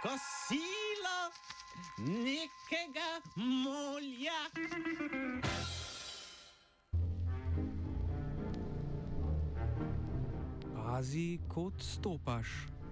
kosilo nekega molja. Pazi, kot stopaš.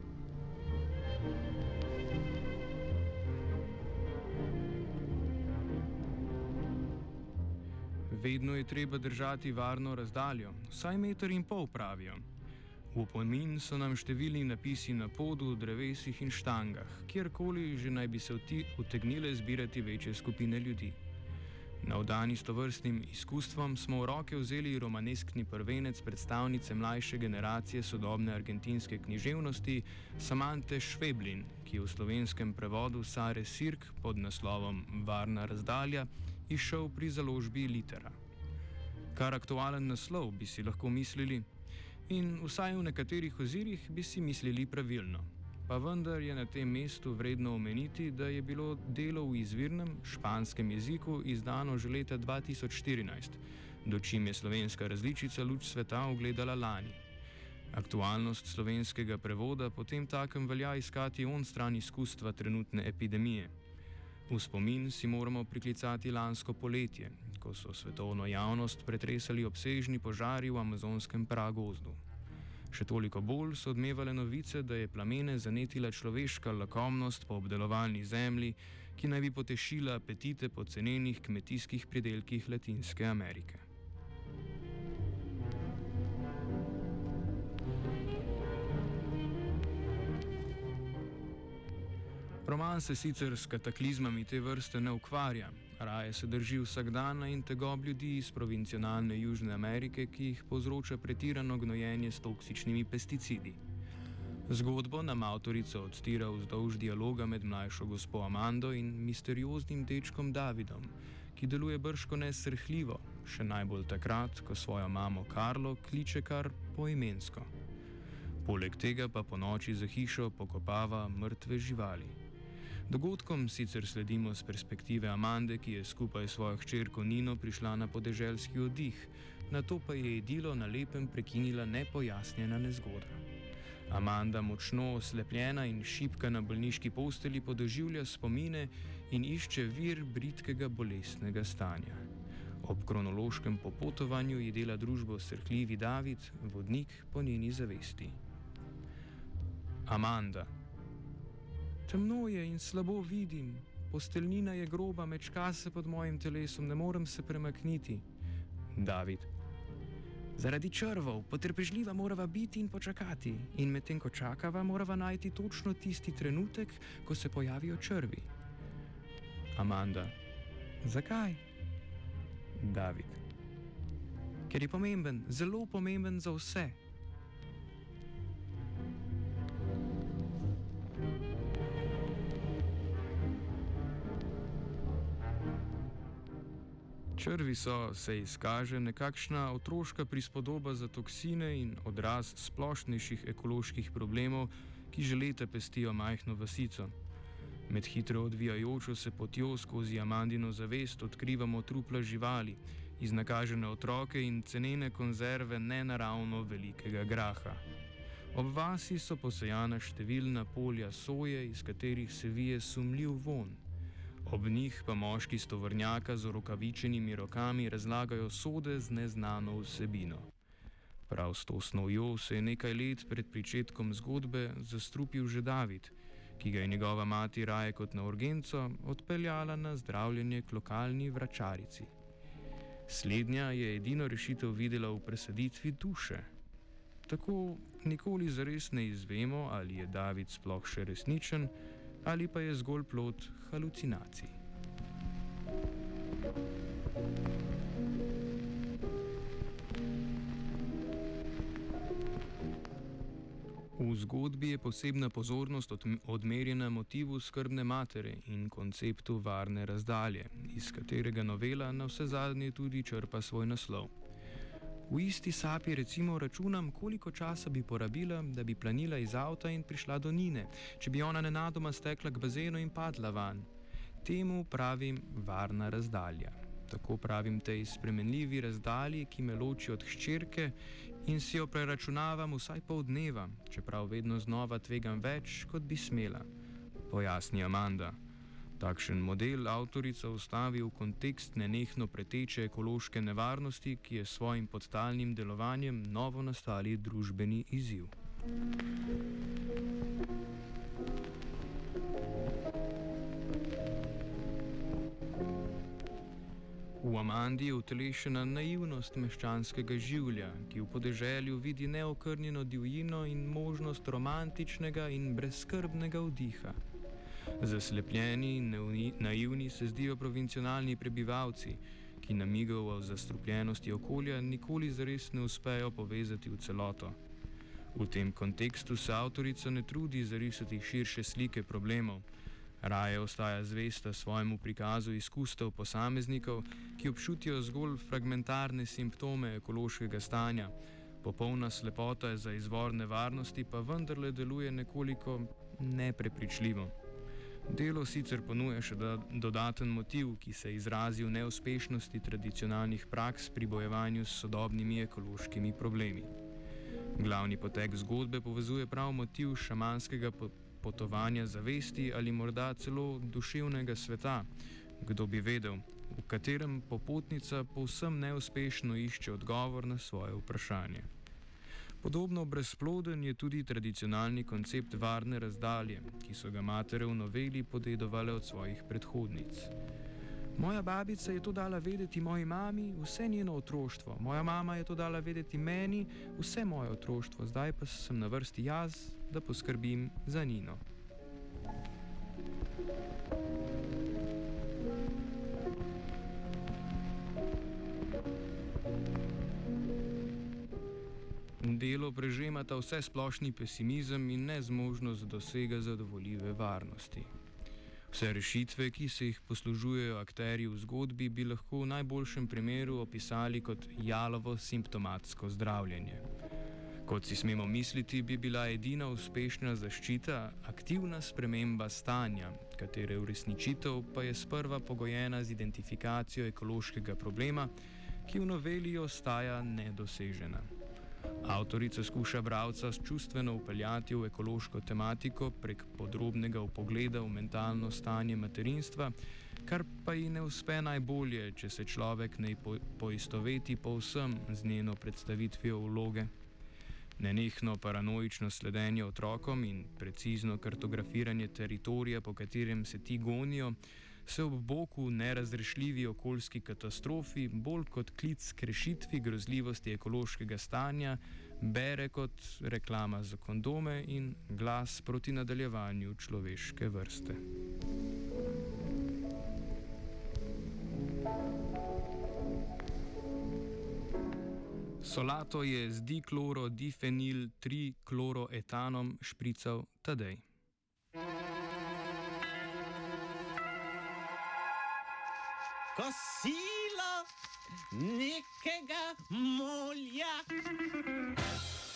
Vedno je treba držati varno razdaljo, vsaj 1,5 metra pravijo. V opomin so nam številni napisi na podu, drevesih in štangah, kjerkoli že naj bi se utegnile zbirati večje skupine ljudi. Navdani s tovrstnim izkustvom smo v roke vzeli romaneskni prvenec predstavnice mlajše generacije sodobne argentinske književnosti Samante Schweblin, ki je v slovenskem prevodu Sare Sirk pod naslovom Varna razdalja izšel pri založbi Litera. Kar aktualen naslov bi si lahko mislili, in vsaj v nekaterih ozirih bi si mislili pravilno. Pa vendar je na tem mestu vredno omeniti, da je bilo delo v izvirnem španskem jeziku izdano že leta 2014, dočim je slovenska različica luč sveta ugledala lani. Aktualnost slovenskega prevoda potem takem velja iskati onstran izkustva trenutne epidemije. V spomin si moramo priklicati lansko poletje, ko so svetovno javnost pretresali obsežni požari v amazonskem pragozdu. Še toliko bolj so odmevale novice, da je plamene zanetila človeška lakomnost po obdelovalni zemlji, ki naj bi potešila apetite po cenenih kmetijskih pridelkih Latinske Amerike. Roman se sicer s kataklizmami te vrste ne ukvarja, raje se drži vsakdana in tegob ljudi iz provincionalne Južne Amerike, ki jih povzroča pretirano gnojenje s toksičnimi pesticidi. Zgodbo nam avtorica odstira vzdolž dialoga med mlajšo gospo Amando in misterioznim dečkom Davidom, ki deluje bržkone srhljivo, še najbolj takrat, ko svojo mamo Karlo kliče kar poimensko. Poleg tega pa ponoči za hišo pokopava mrtve živali. Dogodkom sicer sledimo z perspektive Amande, ki je skupaj s svojo hčerko Nino prišla na podeželski oddih, nato pa je idilo na lepem prekinila nepojasnjena nezgoda. Amanda, močno oslepljena in šibka na bolniški postelji, podoživlja spomine in išče vir bridkega bolestnega stanja. Ob kronološkem popotovanju ji dela družbo srhljivi David, vodnik po njeni zavesti. Amanda. Temno je in slabo vidim, posteljnina je groba, mečka se pod mojim telesom, ne morem se premakniti. David. Zaradi črvov, potrpežljiva morava biti in počakati, in medtem ko čakava, morava najti točno tisti trenutek, ko se pojavijo črvi. Amanda. Zakaj? David. Ker je pomemben, zelo pomemben za vse. Črvi so, se izkaže, nekakšna otroška prispodoba za toksine in odraz splošnejših ekoloških problemov, ki že leta pestijo majhno vasico. Med hitro odvijajočo se potjo skozi Amandino zavest odkrivamo trupla živali, iznakažene otroke in cenene konzerve nenaravno velikega graha. Ob vasi so posejana številna polja soje, iz katerih se vije sumljiv vonj. Ob njih pa moški s tovornjaka z orokavičenimi rokami razlagajo sode z neznano vsebino. Prav s to snovjo se je nekaj let pred pričetkom zgodbe zastrupil že David, ki ga je njegova mati raje kot na urgenco odpeljala na zdravljenje k lokalni vračarici. Slednja je edino rešitev videla v presaditvi duše. Tako nikoli zares ne izvemo, ali je David sploh še resničen, ali pa je zgolj plod halucinacij. V zgodbi je posebna pozornost odmerjena motivu skrbne matere in konceptu varne razdalje, iz katerega novela navsezadnje tudi črpa svoj naslov. V isti sapi recimo računam, koliko časa bi porabila, da bi planila iz avta in prišla do Nine, če bi ona nenadoma stekla k bazenu in padla van. Temu pravim varna razdalja. Tako pravim tej spremenljivi razdalji, ki me loči od hčerke in si jo preračunavam vsaj pol dneva, čeprav vedno znova tvegam več, kot bi smela. pojasni Amanda. Takšen model avtorica vstavi v kontekst nenehno preteče ekološke nevarnosti, ki je s svojim podtalnim delovanjem novo nastali družbeni izziv. V Amandi je utelešena naivnost meščanskega življa, ki v podeželju vidi neokrnjeno divjino in možnost romantičnega in brezskrbnega vdiha. Zaslepljeni in naivni se zdijo provincionalni prebivalci, ki namigov o zastrupljenosti okolja nikoli zares ne uspejo povezati v celoto. V tem kontekstu se avtorica ne trudi zarisati širše slike problemov. Raje ostaja zvesta svojemu prikazu izkustev posameznikov, ki občutijo zgolj fragmentarne simptome ekološkega stanja. Popolna slepota za izvor nevarnosti pa vendarle deluje nekoliko neprepričljivo. Delo sicer ponuja še dodaten motiv, ki se izrazi v neuspešnosti tradicionalnih praks pri bojevanju s sodobnimi ekološkimi problemi. Glavni potek zgodbe povezuje prav motiv šamanskega potovanja zavesti ali morda celo duševnega sveta, kdo bi vedel, v katerem popotnica povsem neuspešno išče odgovor na svoje vprašanje. Podobno brezploden je tudi tradicionalni koncept varne razdalje, ki so ga matere v noveli podedovale od svojih predhodnic. Moja babica je to dala vedeti moji mami vse njeno otroštvo, moja mama je to dala vedeti meni vse moje otroštvo, zdaj pa sem na vrsti jaz, da poskrbim za Nino. Delo prežemata vse splošni pesimizem in nezmožnost dosega zadovoljive varnosti. Vse rešitve, ki se jih poslužujejo akterji v zgodbi, bi lahko v najboljšem primeru opisali kot jalovo simptomatsko zdravljenje. Kot si smemo misliti, bi bila edina uspešna zaščita aktivna sprememba stanja, katere uresničitev pa je sprva pogojena z identifikacijo ekološkega problema, ki v noveli ostaja nedosežena. Avtorica skuša bralca čustveno vpeljati v ekološko tematiko prek podrobnega vpogleda v mentalno stanje materinstva, kar pa ji ne uspe najbolje, če se človek ne poistoveti povsem z njeno predstavitvijo vloge. Nenehno paranoično sledenje otrokom in precizno kartografiranje teritorija, po katerem se ti gonijo, se ob boku nerazrešljivi okoljski katastrofi bolj kot klic k rešitvi grozljivosti ekološkega stanja bere kot reklama za kondome in glas proti nadaljevanju človeške vrste. Solato je z diklorodifenil 3-kloroetanom šprical Tadej. Kosilo nekega molja.